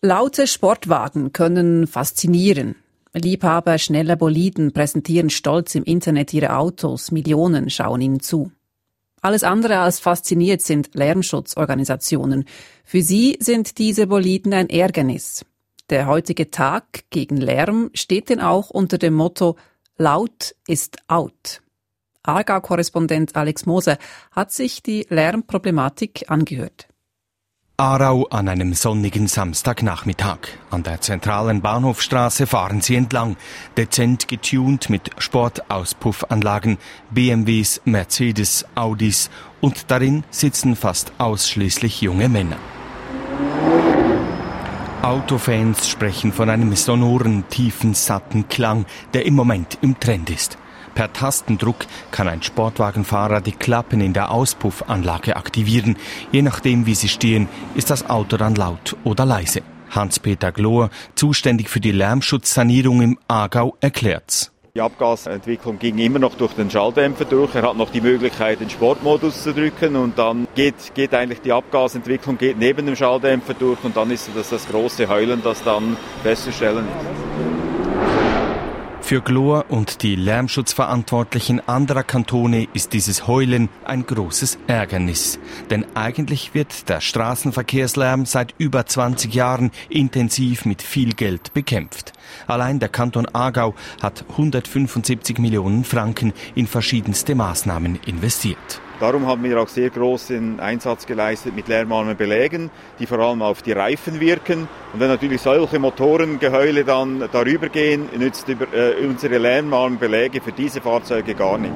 Laute Sportwagen können faszinieren. Liebhaber schneller Boliden präsentieren stolz im Internet ihre Autos, Millionen schauen ihnen zu. Alles andere als fasziniert sind Lärmschutzorganisationen. Für sie sind diese Boliden ein Ärgernis. Der heutige Tag gegen Lärm steht denn auch unter dem Motto Laut ist out. Aargau-Korrespondent Alex Moser hat sich die Lärmproblematik angehört. Aarau an einem sonnigen Samstagnachmittag. An der zentralen Bahnhofstraße fahren sie entlang, dezent getuned mit Sportauspuffanlagen, BMWs, Mercedes, Audis und darin sitzen fast ausschließlich junge Männer. Autofans sprechen von einem sonoren, tiefen, satten Klang, der im Moment im Trend ist. Per Tastendruck kann ein Sportwagenfahrer die Klappen in der Auspuffanlage aktivieren. Je nachdem, wie sie stehen, ist das Auto dann laut oder leise. Hans-Peter Glohr, zuständig für die Lärmschutzsanierung im Aargau, erklärt's. Die Abgasentwicklung ging immer noch durch den Schalldämpfer durch. Er hat noch die Möglichkeit, den Sportmodus zu drücken und dann geht eigentlich die Abgasentwicklung neben dem Schalldämpfer durch und dann ist das große Heulen, das dann festzustellen ist. Für Glohr und die Lärmschutzverantwortlichen anderer Kantone ist dieses Heulen ein großes Ärgernis. Denn eigentlich wird der Straßenverkehrslärm seit über 20 Jahren intensiv mit viel Geld bekämpft. Allein der Kanton Aargau hat 175 Millionen Franken in verschiedenste Maßnahmen investiert. Darum haben wir auch sehr großen Einsatz geleistet mit lärmarmen Belägen, die vor allem auf die Reifen wirken. Und wenn natürlich solche Motorengeheule dann darüber gehen, nützt unsere lärmarmen Beläge für diese Fahrzeuge gar nicht.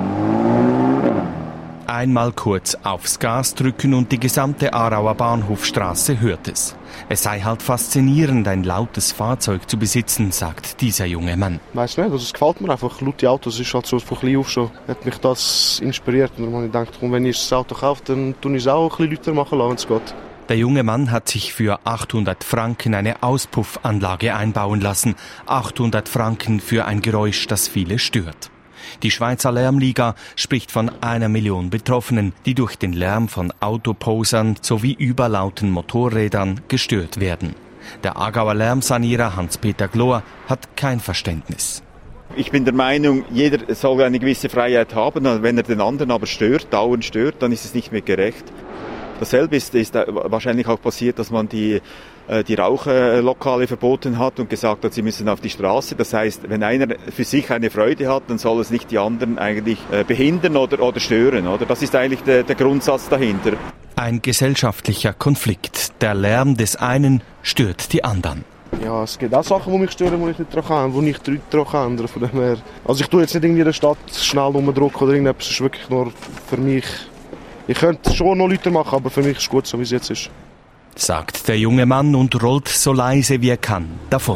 Einmal kurz aufs Gas drücken und die gesamte Aarauer Bahnhofstraße hört es. Es sei halt faszinierend, ein lautes Fahrzeug zu besitzen, sagt dieser junge Mann. Weiss nicht, also es gefällt mir einfach. Laute Autos ist halt so von klein auf schon. Hat mich das inspiriert und dann habe ich gedacht, wenn ich das Auto kaufe, dann tue ich es auch ein bisschen lauter machen lassen, wenn es geht. Der junge Mann hat sich für 800 Franken eine Auspuffanlage einbauen lassen. 800 Franken für ein Geräusch, das viele stört. Die Schweizer Lärmliga spricht von 1 Million Betroffenen, die durch den Lärm von Autoposern sowie überlauten Motorrädern gestört werden. Der Aargauer Lärmsanierer Hans-Peter Glohr hat kein Verständnis. Ich bin der Meinung, jeder soll eine gewisse Freiheit haben. Wenn er den anderen aber dauernd stört, dann ist es nicht mehr gerecht. Dasselbe ist wahrscheinlich auch passiert, dass man die Rauchlokale verboten hat und gesagt hat, sie müssen auf die Straße. Das heißt, wenn einer für sich eine Freude hat, dann soll es nicht die anderen eigentlich behindern oder stören. Oder? Das ist eigentlich der Grundsatz dahinter. Ein gesellschaftlicher Konflikt. Der Lärm des einen stört die anderen. Ja, es gibt auch Sachen, die mich stören, die ich nicht daran kann, die ich daran kann ändern. Von dem her. Also ich tue jetzt nicht irgendwie in der Stadt schnell rumdrücken oder irgendetwas. Es ist wirklich nur für mich. Ich könnte schon noch lauter machen, aber für mich ist es gut, so wie es jetzt ist. Sagt der junge Mann und rollt so leise wie er kann davon.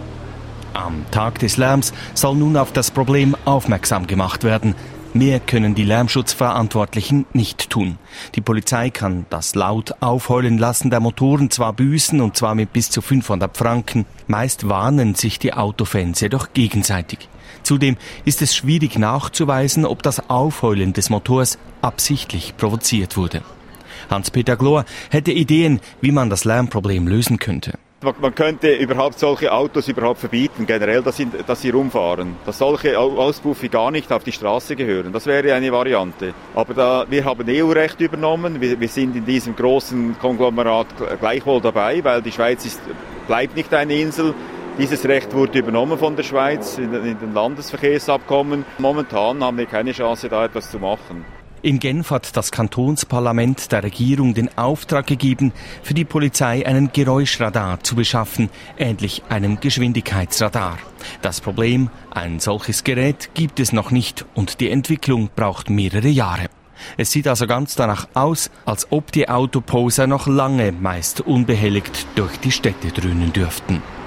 Am Tag des Lärms soll nun auf das Problem aufmerksam gemacht werden. Mehr können die Lärmschutzverantwortlichen nicht tun. Die Polizei kann das laut Aufheulen lassen der Motoren zwar büßen, und zwar mit bis zu 500 Franken. Meist warnen sich die Autofans jedoch gegenseitig. Zudem ist es schwierig nachzuweisen, ob das Aufheulen des Motors absichtlich provoziert wurde. Hans-Peter Glohr hätte Ideen, wie man das Lärmproblem lösen könnte. Man könnte überhaupt solche Autos verbieten, generell, dass sie rumfahren. Dass solche Auspuffe gar nicht auf die Straße gehören. Das wäre eine Variante. Aber wir haben EU-Recht übernommen. Wir sind in diesem großen Konglomerat gleichwohl dabei, weil die Schweiz bleibt nicht eine Insel. Dieses Recht wurde übernommen von der Schweiz in den Landesverkehrsabkommen. Momentan haben wir keine Chance, da etwas zu machen. In Genf hat das Kantonsparlament der Regierung den Auftrag gegeben, für die Polizei einen Geräuschradar zu beschaffen, ähnlich einem Geschwindigkeitsradar. Das Problem, ein solches Gerät gibt es noch nicht und die Entwicklung braucht mehrere Jahre. Es sieht also ganz danach aus, als ob die Autoposer noch lange meist unbehelligt durch die Städte dröhnen dürften.